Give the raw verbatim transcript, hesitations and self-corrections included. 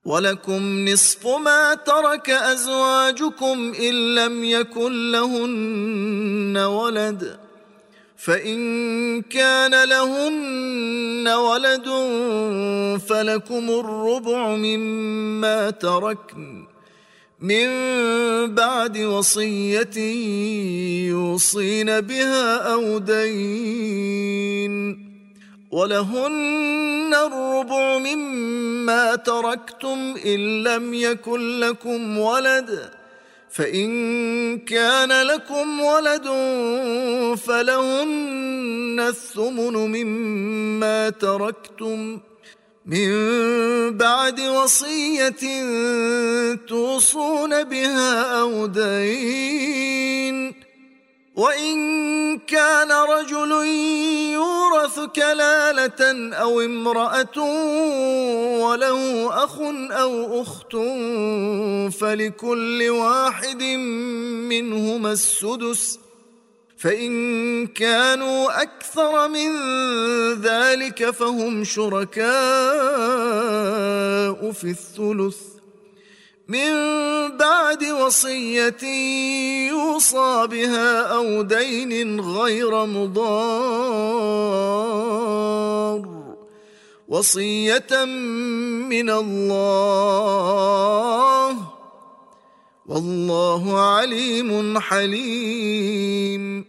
ولكم نصف ما ترك أزواجكم إن لم يكن لهن ولد، فإن كان لهن ولد فلكم الربع مما تركن من بعد وصية يوصين بها أو دين، ولهن الربع مما تركتم إن لم يكن لكم ولد، فإن كان لكم ولد فلهن الثمن مما تركتم من بعد وصية توصون بها أو دين، وإن كان رجل يورث كلالة أو امرأة وله أخ أو أخت فلكل واحد منهما السدس، فإن كانوا أكثر من ذلك فهم شركاء في الثلث من بعد وصية يوصى بها أو دين غير مضار، وصية من الله، والله عليم حليم.